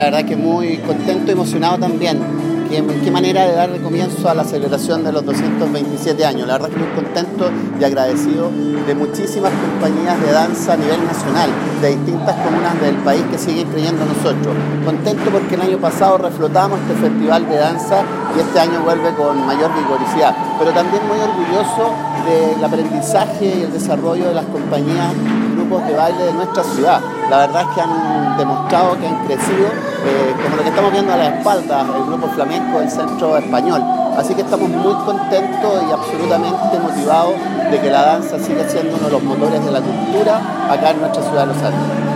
La verdad que muy contento y emocionado también. Qué manera de darle comienzo a la celebración de los 227 años. La verdad que muy contento y agradecido de muchísimas compañías de danza a nivel nacional, de distintas comunas del país que siguen creyendo en nosotros. Contento porque el año pasado reflotamos este festival de danza y este año vuelve con mayor vigorosidad. Pero también muy orgulloso del aprendizaje y el desarrollo de las compañías, grupos de baile de nuestra ciudad. La verdad es que han demostrado que han crecido, como lo que estamos viendo a la espalda, el grupo flamenco del Centro Español. Así que estamos muy contentos y absolutamente motivados de que la danza siga siendo uno de los motores de la cultura acá en nuestra ciudad de Los Andes.